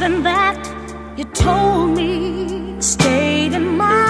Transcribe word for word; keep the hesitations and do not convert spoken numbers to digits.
Something that you told me stayed in my